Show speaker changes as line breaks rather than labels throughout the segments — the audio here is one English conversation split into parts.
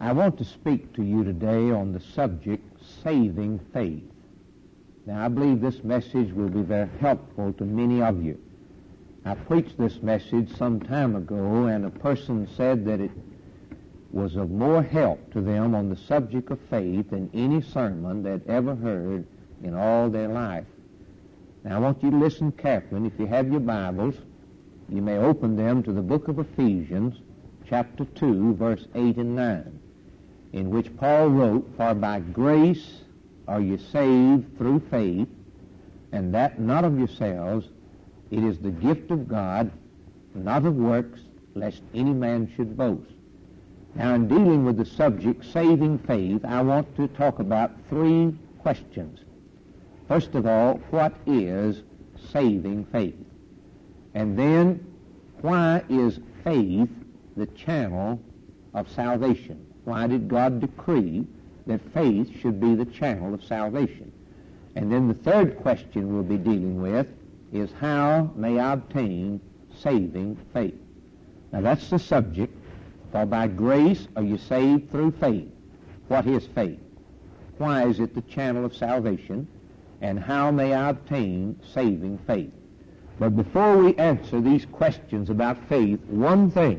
I want to speak to you today on the subject, saving faith. Now, I believe this message will be very helpful to many of you. I preached this message some time ago, and a person said that it was of more help to them on the subject of faith than any sermon they'd ever heard in all their life. Now, I want you to listen carefully, and if you have your Bibles, you may open them to the book of Ephesians, chapter 2, verse 8 and 9, in which Paul wrote, "For by grace are you saved through faith, and that not of yourselves, it is the gift of God, not of works, lest any man should boast." Now, in dealing with the subject, saving faith, I want to talk about three questions. First of all, what is saving faith? And then, why is faith the channel of salvation? Why did God decree that faith should be the channel of salvation? And then the third question we'll be dealing with is, how may I obtain saving faith? Now, that's the subject. For by grace are you saved through faith. What is faith? Why is it the channel of salvation? And how may I obtain saving faith? But before we answer these questions about faith, one thing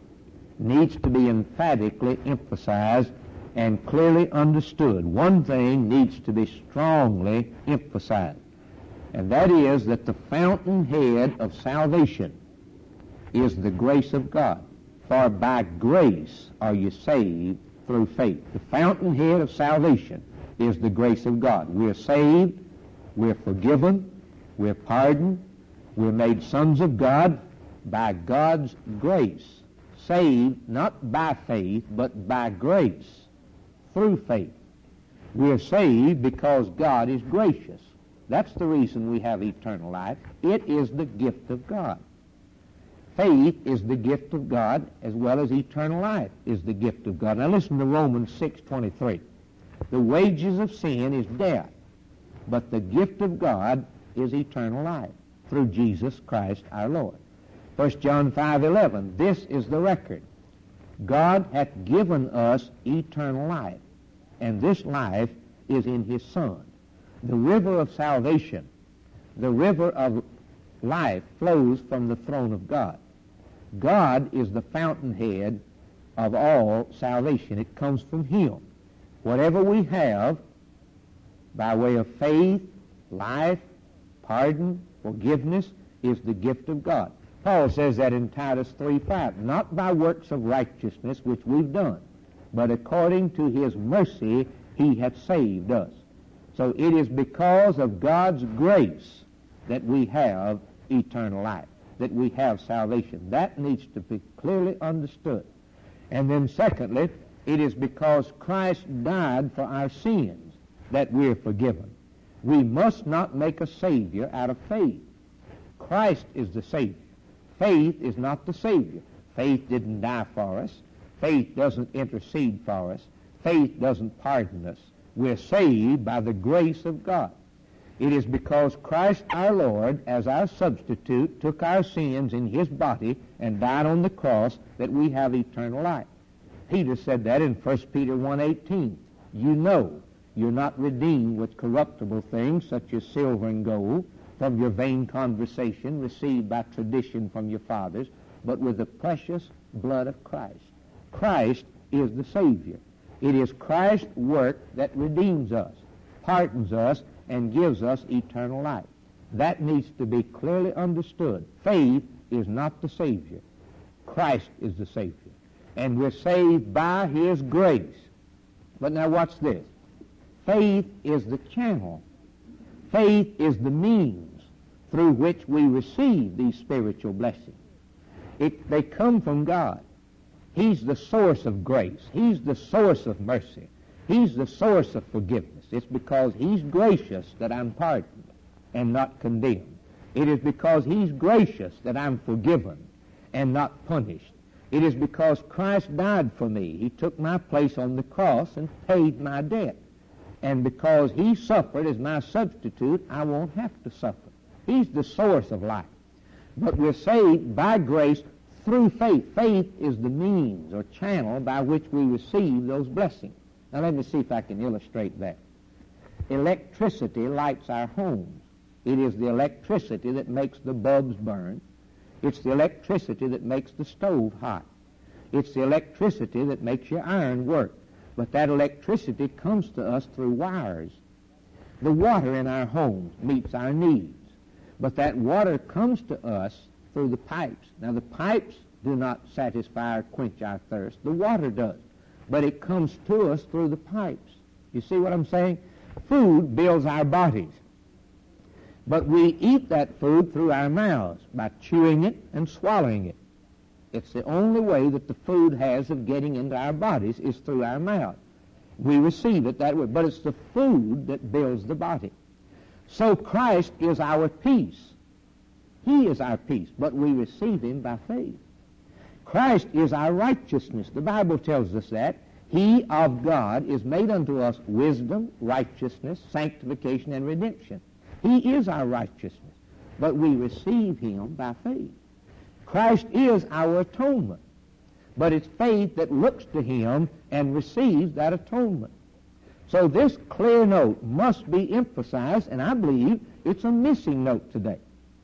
needs to be emphatically emphasized and clearly understood. One thing needs to be strongly emphasized, and that is that the fountainhead of salvation is the grace of God. For by grace are you saved through faith. The fountainhead of salvation is the grace of God. We're saved, we're forgiven, we're pardoned, we're made sons of God by God's grace. Saved not by faith, but by grace, through faith. We're saved because God is gracious. That's the reason we have eternal life. It is the gift of God. Faith is the gift of God, as well as eternal life is the gift of God. Now listen to Romans 6:23. The wages of sin is death, but the gift of God is eternal life through Jesus Christ our Lord. 1 John 5:11, this is the record. God hath given us eternal life, and this life is in His Son. The river of salvation, the river of life, flows from the throne of God. God is the fountainhead of all salvation. It comes from Him. Whatever we have by way of faith, life, pardon, forgiveness, is the gift of God. Paul says that in Titus 3:5, not by works of righteousness which we've done, but according to His mercy He hath saved us. So it is because of God's grace that we have eternal life, that we have salvation. That needs to be clearly understood. And then secondly, it is because Christ died for our sins that we're forgiven. We must not make a Savior out of faith. Christ is the Savior. Faith is not the Savior. Faith didn't die for us. Faith doesn't intercede for us. Faith doesn't pardon us. We're saved by the grace of God. It is because Christ our Lord, as our substitute, took our sins in His body and died on the cross that we have eternal life. Peter said that in 1 Peter 1:18. You know you're not redeemed with corruptible things such as silver and gold from your vain conversation received by tradition from your fathers, but with the precious blood of Christ. Christ is the Savior. It is Christ's work that redeems us, pardons us, and gives us eternal life. That needs to be clearly understood. Faith is not the Savior. Christ is the Savior. And we're saved by His grace. But now watch this. Faith is the channel. Faith is the means through which we receive these spiritual blessings. They come from God. He's the source of grace. He's the source of mercy. He's the source of forgiveness. It's because He's gracious that I'm pardoned and not condemned. It is because He's gracious that I'm forgiven and not punished. It is because Christ died for me. He took my place on the cross and paid my debt. And because He suffered as my substitute, I won't have to suffer. He's the source of life. But we're saved by grace through faith. Faith is the means or channel by which we receive those blessings. Now let me see if I can illustrate that. Electricity lights our homes. It is the electricity that makes the bulbs burn. It's the electricity that makes the stove hot. It's the electricity that makes your iron work. But that electricity comes to us through wires. The water in our homes meets our needs. But that water comes to us through the pipes. Now the pipes do not satisfy or quench our thirst. The water does. But it comes to us through the pipes. You see what I'm saying? Food builds our bodies. But we eat that food through our mouths by chewing it and swallowing it. It's the only way that the food has of getting into our bodies is through our mouth. We receive it that way. But it's the food that builds the body. So Christ is our peace. He is our peace, but we receive him by faith. Christ is our righteousness. The Bible tells us that. He of God is made unto us wisdom, righteousness, sanctification, and redemption. He is our righteousness, but we receive him by faith. Christ is our atonement, but it's faith that looks to him and receives that atonement. So this clear note must be emphasized, and I believe it's a missing note today.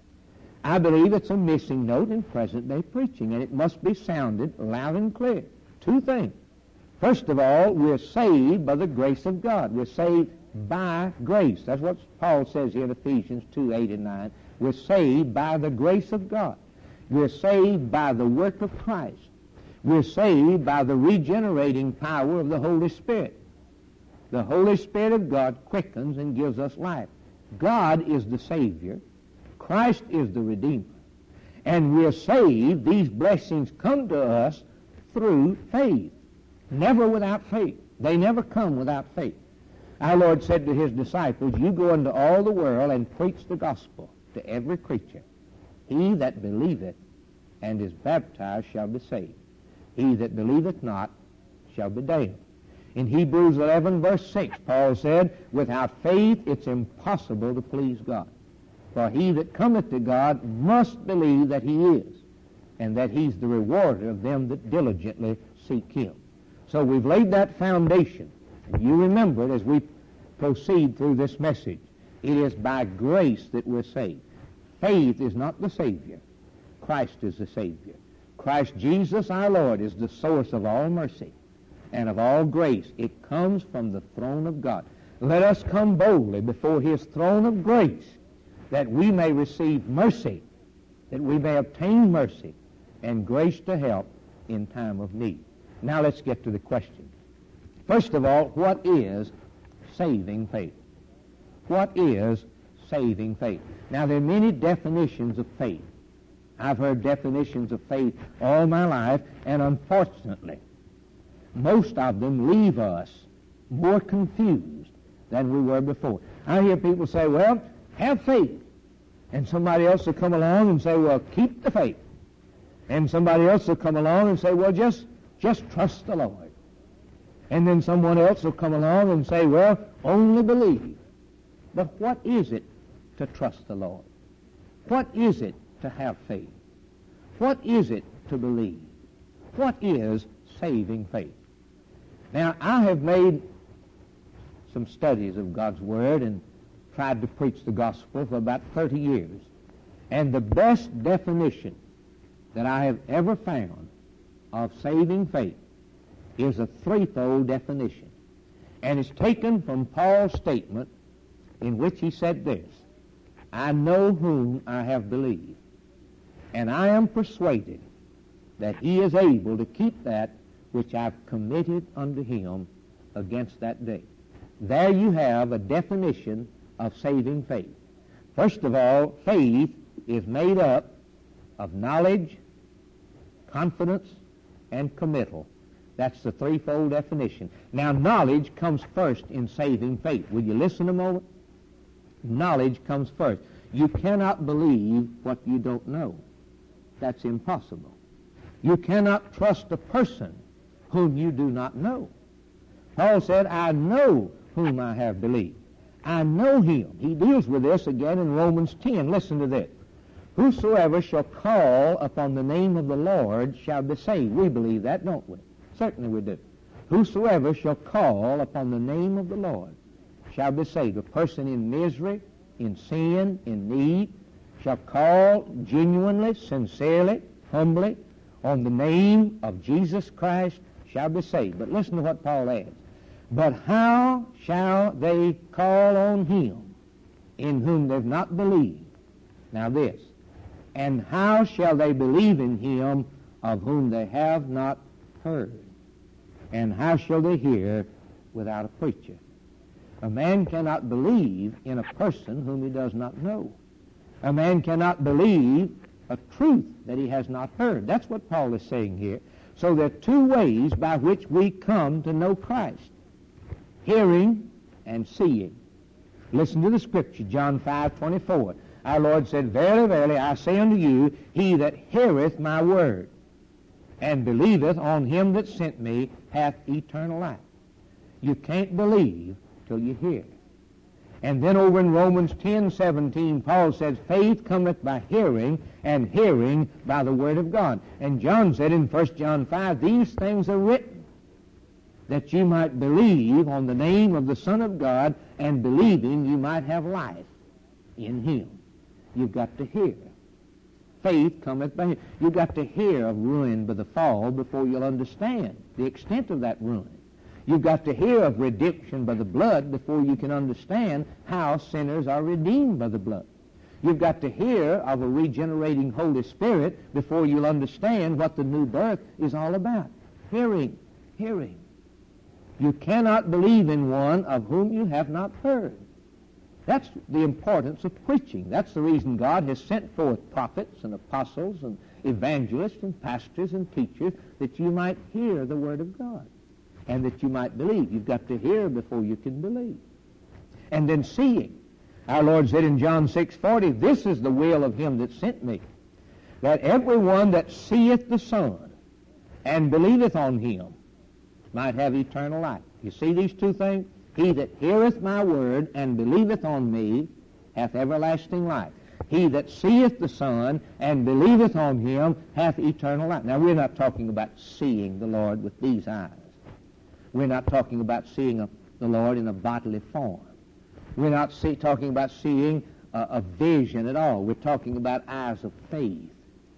I believe it's a missing note in present-day preaching, and it must be sounded loud and clear. Two things. First of all, we're saved by the grace of God. We're saved by grace. That's what Paul says here in Ephesians 2:8 and 9. We're saved by the grace of God. We're saved by the work of Christ. We're saved by the regenerating power of the Holy Spirit. The Holy Spirit of God quickens and gives us life. God is the Savior. Christ is the Redeemer. And we're saved. These blessings come to us through faith. Never without faith. They never come without faith. Our Lord said to his disciples, you go into all the world and preach the gospel to every creature. He that believeth and is baptized shall be saved. He that believeth not shall be damned. In Hebrews 11, verse 6, Paul said, without faith it's impossible to please God. For he that cometh to God must believe that he is, and that he's the rewarder of them that diligently seek him. So we've laid that foundation. And you remember it as we proceed through this message. It is by grace that we're saved. Faith is not the Savior. Christ is the Savior. Christ Jesus our Lord is the source of all mercy and of all grace. It comes from the throne of God. Let us come boldly before his throne of grace that we may receive mercy, that we may obtain mercy and grace to help in time of need. Now let's get to the question. First of all, what is saving faith? What is saving faith? Now there are many definitions of faith. I've heard definitions of faith all my life, and unfortunately, most of them leave us more confused than we were before. I hear people say, well, have faith. And somebody else will come along and say, well, keep the faith. And somebody else will come along and say, well, just trust the Lord. And then someone else will come along and say, well, only believe. But what is it to trust the Lord? What is it to have faith? What is it to believe? What is saving faith? Now, I have made some studies of God's Word and tried to preach the gospel for about 30 years. And the best definition that I have ever found of saving faith is a threefold definition. And it's taken from Paul's statement in which he said this, I know whom I have believed, and I am persuaded that he is able to keep that which I've committed unto him against that day. There you have a definition of saving faith. First of all, faith is made up of knowledge, confidence, and committal. That's the threefold definition. Now, knowledge comes first in saving faith. Will you listen a moment? Knowledge comes first. You cannot believe what you don't know. That's impossible. You cannot trust a person whom you do not know. Paul said, I know whom I have believed. I know him. He deals with this again in Romans 10. Listen to this. Whosoever shall call upon the name of the Lord shall be saved. We believe that, don't we? Certainly we do. Whosoever shall call upon the name of the Lord shall be saved. A person in misery, in sin, in need, shall call genuinely, sincerely, humbly on the name of Jesus Christ shall be saved. But listen to what Paul adds. But how shall they call on him in whom they've not believed? Now this. And how shall they believe in him of whom they have not heard? And how shall they hear without a preacher? A man cannot believe in a person whom he does not know. A man cannot believe a truth that he has not heard. That's what Paul is saying here. So there are two ways by which we come to know Christ. Hearing and seeing. Listen to the Scripture, John 5:24. Our Lord said, Verily, verily, I say unto you, he that heareth my word and believeth on him that sent me hath eternal life. You can't believe till you hear. And then over in Romans 10:17, Paul says, faith cometh by hearing, and hearing by the word of God. And John said in 1 John 5, these things are written, that you might believe on the name of the Son of God, and believing you might have life in him. You've got to hear. Faith cometh by hearing. You've got to hear of ruin by the fall before you'll understand the extent of that ruin. You've got to hear of redemption by the blood before you can understand how sinners are redeemed by the blood. You've got to hear of a regenerating Holy Spirit before you'll understand what the new birth is all about. Hearing, hearing. You cannot believe in one of whom you have not heard. That's the importance of preaching. That's the reason God has sent forth prophets and apostles and evangelists and pastors and teachers, that you might hear the Word of God and that you might believe. You've got to hear before you can believe. And then seeing. Our Lord said in John 6:40, this is the will of him that sent me, that everyone that seeth the Son and believeth on him might have eternal life. You see these two things? He that heareth my word and believeth on me hath everlasting life. He that seeth the Son and believeth on him hath eternal life. Now, we're not talking about seeing the Lord with these eyes. We're not talking about seeing the Lord in a bodily form. We're not talking about seeing a vision at all. We're talking about eyes of faith.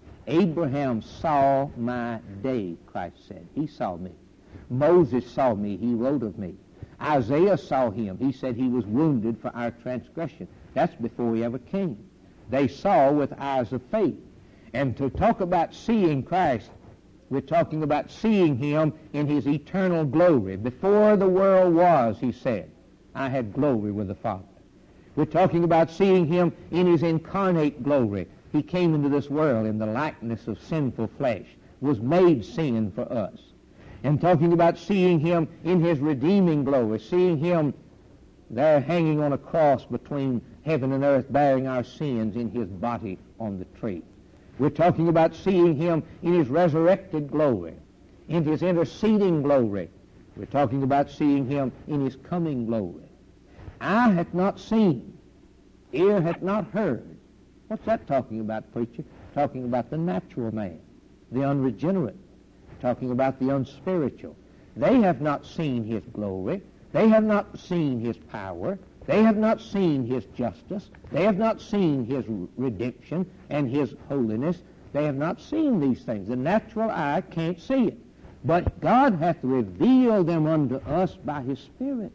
Abraham saw my day, Christ said. He saw me. Moses saw me. He wrote of me. Isaiah saw him. He said he was wounded for our transgression. That's before he ever came. They saw with eyes of faith. And to talk about seeing Christ, we're talking about seeing him in his eternal glory. Before the world was, he said, I had glory with the Father. We're talking about seeing him in his incarnate glory. He came into this world in the likeness of sinful flesh, was made sin for us. And talking about seeing him in his redeeming glory, seeing him there hanging on a cross between heaven and earth, bearing our sins in his body on the tree. We're talking about seeing him in his resurrected glory, in his interceding glory. We're talking about seeing him in his coming glory. Eye hath not seen, ear hath not heard. What's that talking about, preacher? Talking about the natural man, the unregenerate. Talking about the unspiritual. They have not seen his glory. They have not seen his power. They have not seen his justice. They have not seen his redemption and his holiness. They have not seen these things. The natural eye can't see it. But God hath revealed them unto us by his Spirit.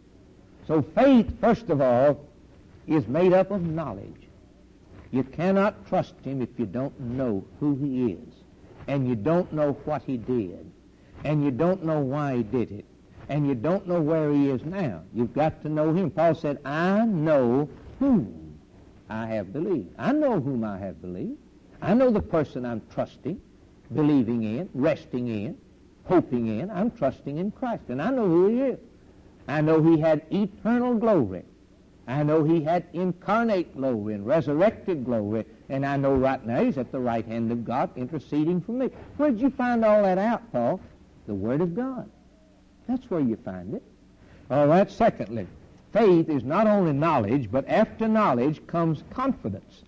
So faith, first of all, is made up of knowledge. You cannot trust him if you don't know who he is. And you don't know what he did, and you don't know why he did it, and you don't know where he is now. You've got to know him. Paul said, I know whom I have believed. I know whom I have believed. I know the person I'm trusting, believing in, resting in, hoping in. I'm trusting in Christ, and I know who he is. I know he had eternal glory. I know he had incarnate glory and resurrected glory, and I know right now he's at the right hand of God interceding for me. Where did you find all that out, Paul? The Word of God. That's where you find it. All right, secondly, faith is not only knowledge, but after knowledge comes confidence.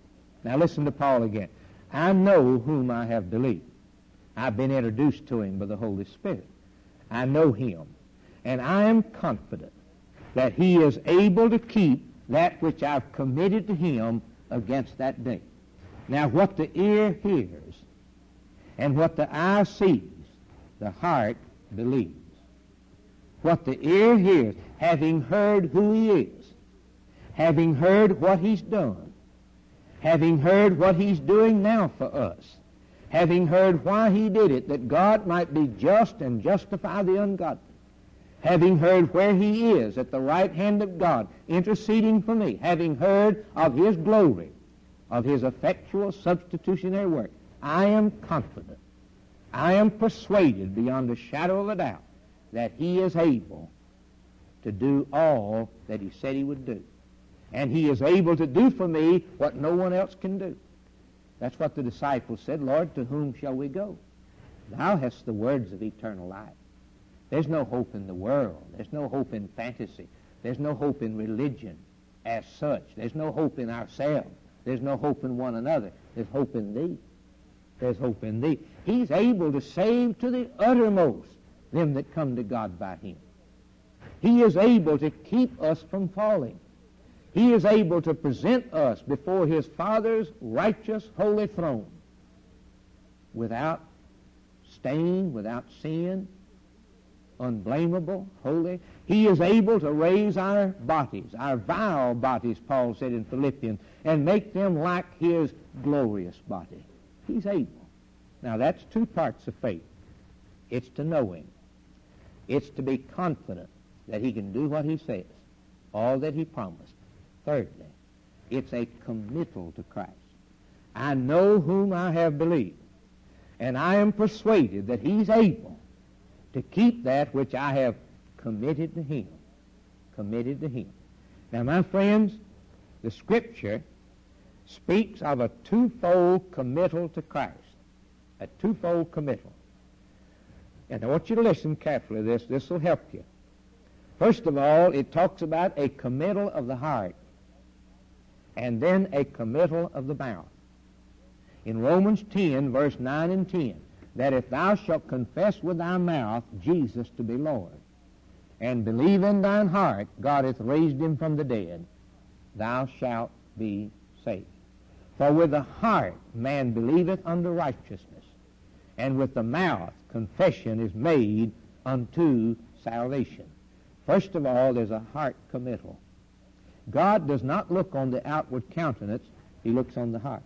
Now listen to Paul again. I know whom I have believed. I've been introduced to him by the Holy Spirit. I know him. And I am confident that he is able to keep that which I've committed to him against that day. Now what the ear hears and what the eye sees, the heart believes. What the ear hears, having heard who he is, having heard what he's done, having heard what he's doing now for us, having heard why he did it, that God might be just and justify the ungodly, having heard where he is at the right hand of God, interceding for me, having heard of his glory, of his effectual substitutionary work, I am confident, I am persuaded beyond a shadow of a doubt that he is able to do all that he said he would do. And he is able to do for me what no one else can do. That's what the disciples said, Lord, to whom shall we go? Thou hast the words of eternal life. There's no hope in the world. There's no hope in fantasy. There's no hope in religion as such. There's no hope in ourselves. There's no hope in one another. There's hope in thee. There's hope in thee. He's able to save to the uttermost them that come to God by him. He is able to keep us from falling. He is able to present us before his Father's righteous, holy throne without stain, without sin, unblameable, holy. He is able to raise our bodies, our vile bodies, Paul said in Philippians, and make them like his glorious body. He's able. Now that's two parts of faith. It's to know him. It's to be confident that he can do what he says, all that he promised. Thirdly, it's a committal to Christ. I know whom I have believed, and I am persuaded that he's able to keep that which I have committed to him. Committed to him. Now, my friends, the Scripture speaks of a twofold committal to Christ. A twofold committal. And I want you to listen carefully to this. This will help you. First of all, it talks about a committal of the heart, and then a committal of the mouth. In Romans 10, verse 9 and 10, that if thou shalt confess with thy mouth Jesus to be Lord, and believe in thine heart God hath raised him from the dead, thou shalt be saved. For with the heart man believeth unto righteousness, and with the mouth confession is made unto salvation. First of all, there's a heart committal. God does not look on the outward countenance, he looks on the heart.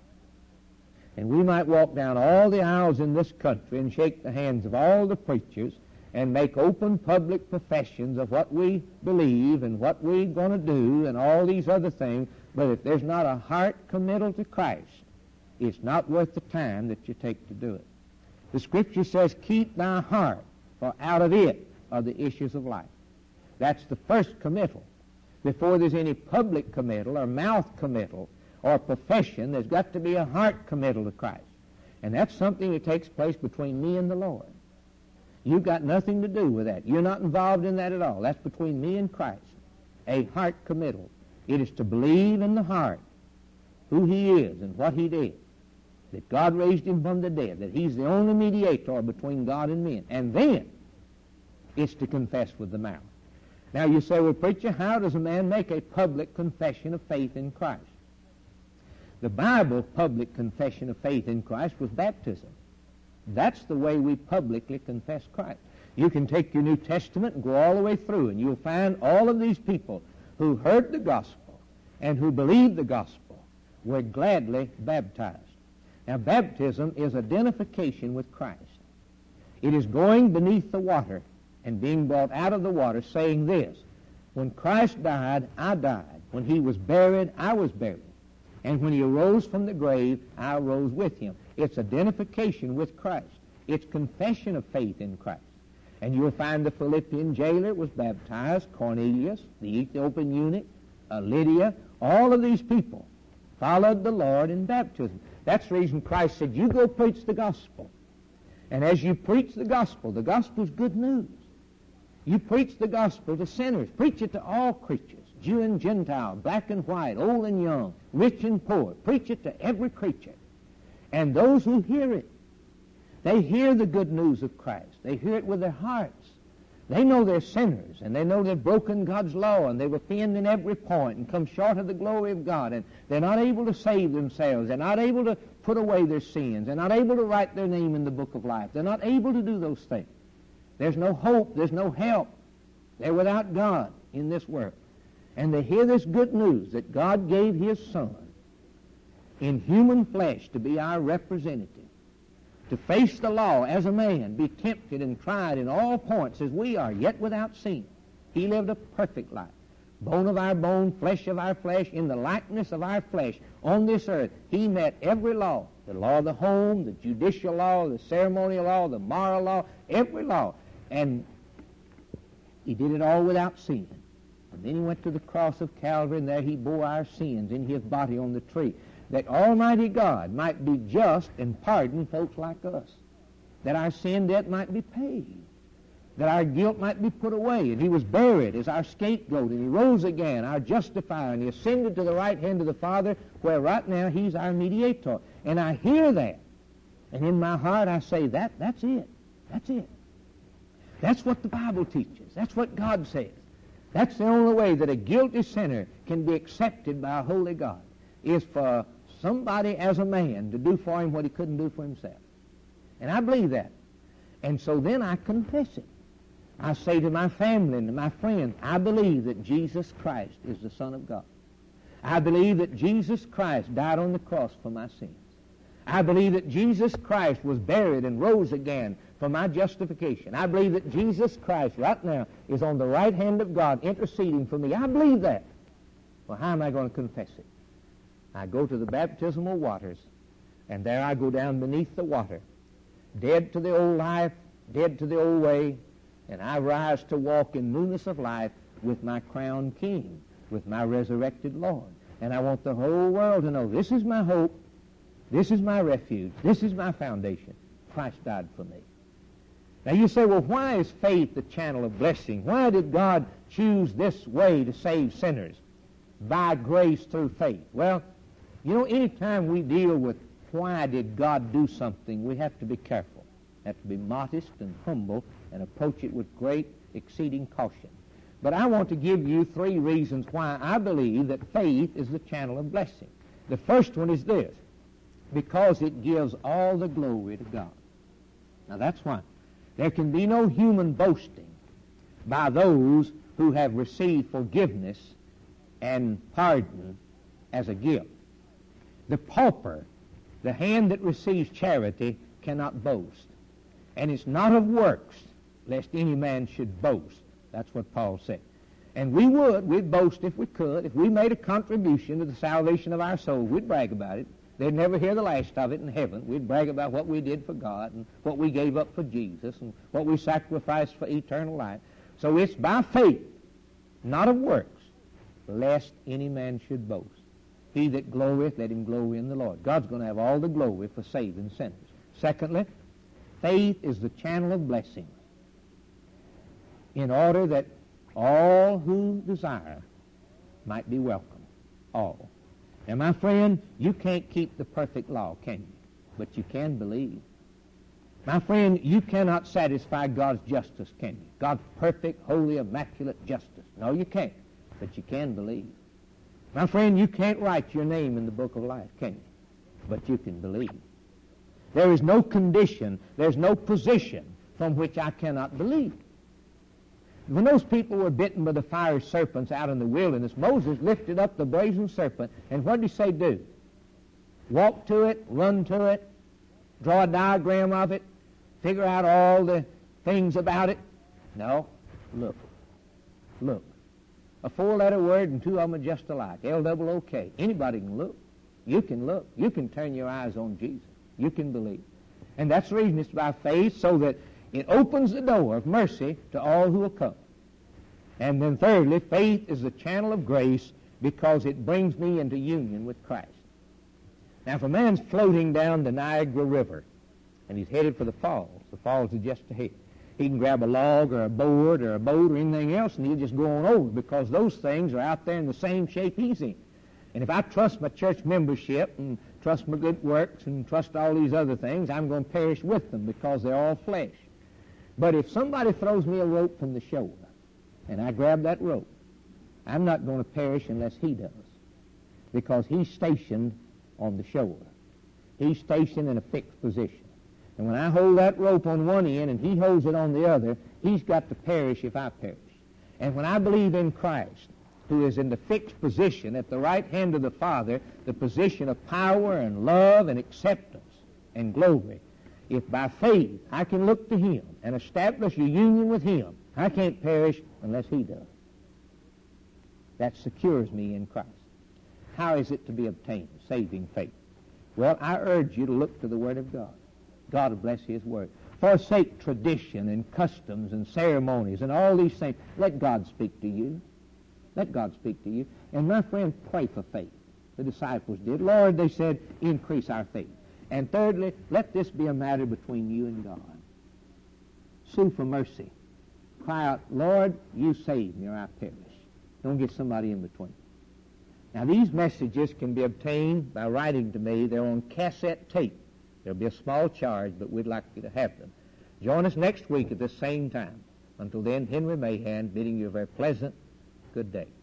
And we might walk down all the aisles in this country and shake the hands of all the preachers and make open public professions of what we believe and what we're going to do and all these other things, but if there's not a heart committal to Christ, it's not worth the time that you take to do it. The Scripture says, keep thy heart, for out of it are the issues of life. That's the first committal. Before there's any public committal or mouth committal or profession, there's got to be a heart committal to Christ. And that's something that takes place between me and the Lord. You've got nothing to do with that. You're not involved in that at all. That's between me and Christ. A heart committal. It is to believe in the heart who he is and what he did, that God raised him from the dead, that he's the only mediator between God and men. And then it's to confess with the mouth. Now you say, well, preacher, how does a man make a public confession of faith in Christ? The Bible public confession of faith in Christ was baptism. That's the way we publicly confess Christ. You can take your New Testament and go all the way through, and you'll find all of these people who heard the gospel and who believed the gospel were gladly baptized. Now, baptism is identification with Christ. It is going beneath the water and being brought out of the water, saying this: when Christ died, I died. When he was buried, I was buried. And when he arose from the grave, I arose with him. It's identification with Christ. It's confession of faith in Christ. And you'll find the Philippian jailer was baptized, Cornelius, the Ethiopian eunuch, Lydia, all of these people followed the Lord in baptism. That's the reason Christ said, you go preach the gospel. And as you preach the gospel's good news. You preach the gospel to sinners. Preach it to all creatures. Jew and Gentile, black and white, old and young, rich and poor. Preach it to every creature. And those who hear it, they hear the good news of Christ. They hear it with their hearts. They know they're sinners, and they know they've broken God's law, and they've offended in every point and come short of the glory of God, and they're not able to save themselves. They're not able to put away their sins. They're not able to write their name in the book of life. They're not able to do those things. There's no hope. There's no help. They're without God in this world. And they hear this good news that God gave His Son in human flesh to be our representative, to face the law as a man, be tempted and tried in all points as we are, yet without sin. He lived a perfect life. Bone of our bone, flesh of our flesh, in the likeness of our flesh on this earth. He met every law, the law of the home, the judicial law, the ceremonial law, the moral law, every law. And He did it all without sin. And then He went to the cross of Calvary, and there He bore our sins in His body on the tree, that Almighty God might be just and pardon folks like us, that our sin debt might be paid, that our guilt might be put away. And He was buried as our scapegoat, and He rose again, our justifier, and He ascended to the right hand of the Father, where right now He's our mediator. And I hear that, and in my heart I say, that's it. That's it. That's what the Bible teaches. That's what God says. That's the only way that a guilty sinner can be accepted by a holy God, is for somebody as a man to do for him what he couldn't do for himself. And I believe that. And so then I confess it. I say to my family and to my friends, I believe that Jesus Christ is the Son of God. I believe that Jesus Christ died on the cross for my sins. I believe that Jesus Christ was buried and rose again for my justification. I believe that Jesus Christ right now is on the right hand of God interceding for me. I believe that. Well, how am I going to confess it? I go to the baptismal waters, and there I go down beneath the water, dead to the old life, dead to the old way, and I rise to walk in newness of life with my crowned King, with my resurrected Lord. And I want the whole world to know this is my hope, this is my refuge, this is my foundation. Christ died for me. Now you say, well, why is faith the channel of blessing? Why did God choose this way to save sinners? By grace through faith. Well, you know, anytime we deal with why did God do something, we have to be careful. We have to be modest and humble and approach it with great exceeding caution. But I want to give you 3 reasons why I believe that faith is the channel of blessing. The first one is this: because it gives all the glory to God. Now that's why. There can be no human boasting by those who have received forgiveness and pardon as a gift. The pauper, the hand that receives charity, cannot boast. And it's not of works, lest any man should boast. That's what Paul said. And we'd boast if we could. If we made a contribution to the salvation of our soul, we'd brag about it. They'd never hear the last of it in heaven. We'd brag about what we did for God and what we gave up for Jesus and what we sacrificed for eternal life. So it's by faith, not of works, lest any man should boast. He that glorieth, let him glory in the Lord. God's going to have all the glory for saving sinners. Secondly, faith is the channel of blessing, in order that all who desire might be welcome. All. Now, my friend, you can't keep the perfect law, can you? But you can believe. My friend, you cannot satisfy God's justice, can you? God's perfect, holy, immaculate justice. No, you can't. But you can believe. My friend, you can't write your name in the book of life, can you? But you can believe. There is no condition, there's no position from which I cannot believe. When those people were bitten by the fiery serpents out in the wilderness, Moses lifted up the brazen serpent, and what did he say do? Walk to it, run to it, draw a diagram of it, figure out all the things about it? No. Look. Look. A 4-letter word and 2 of them are just alike. L-O-O-K. Anybody can look. You can look. You can turn your eyes on Jesus. You can believe. And that's the reason it's by faith, so that it opens the door of mercy to all who will come. And then thirdly, faith is the channel of grace, because it brings me into union with Christ. Now, if a man's floating down the Niagara River and he's headed for the falls are just ahead, He can grab a log or a board or a boat or anything else, and he'll just go on over, because those things are out there in the same shape he's in. And if I trust my church membership and trust my good works and trust all these other things, I'm going to perish with them, because they're all flesh. But if somebody throws me a rope from the shore and I grab that rope, I'm not going to perish unless he does, because he's stationed on the shore. He's stationed in a fixed position. And when I hold that rope on one end and he holds it on the other, he's got to perish if I perish. And when I believe in Christ, who is in the fixed position at the right hand of the Father, the position of power and love and acceptance and glory, if by faith I can look to him and establish a union with him, I can't perish unless he does. That secures me in Christ. How is it to be obtained? Saving faith. Well, I urge you to look to the Word of God. God will bless his Word. Forsake tradition and customs and ceremonies and all these things. Let God speak to you. Let God speak to you. And my friend, pray for faith. The disciples did. Lord, they said, increase our faith. And thirdly, let this be a matter between you and God. Sue for mercy. Cry out, Lord, you save me or I perish. Don't get somebody in between. Now, these messages can be obtained by writing to me. They're on cassette tape. There'll be a small charge, but we'd like you to have them. Join us next week at the same time. Until then, Henry Mahan bidding you a very pleasant good day.